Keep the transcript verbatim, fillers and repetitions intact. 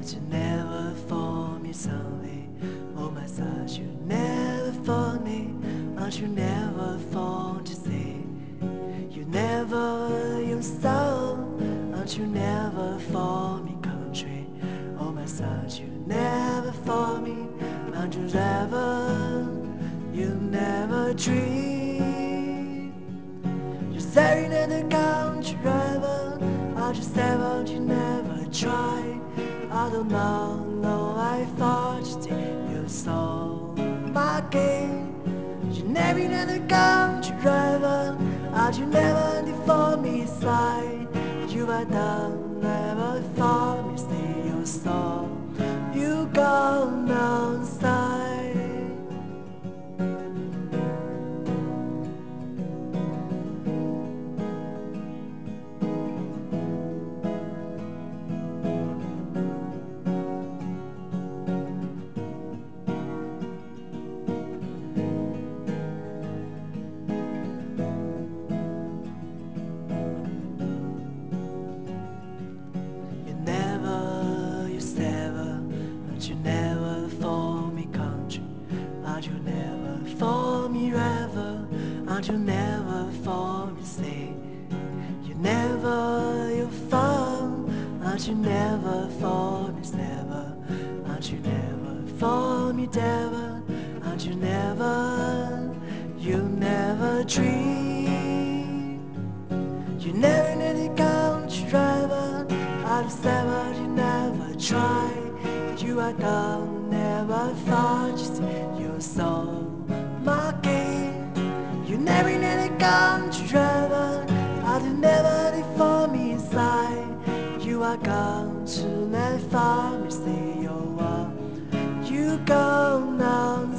you never for me someday. Oh my side, you never for me, aren't you never for to say. You never you soul, aren't you never for me country. Oh my side, you never for me, aren't you ever, you never dream. You're staring at the country driver, I just haven't you never tried. I don't know, no, I thought you did, you saw my game. You never at the country driver, I you never did for me side. You are done, never for me, stay your soul. You gone outside. You never for me country, aren't you never for me river, aren't you never for me sea. You never you found, aren't you never for me never, aren't you never for me devil, aren't you never, you never dream. You never need a country driver, out of seven you never try. You are gone, never thought you see your soul, my game. You never need a country driver, I do never leave for me inside. You are gone, to never for me see your wall. You gone now.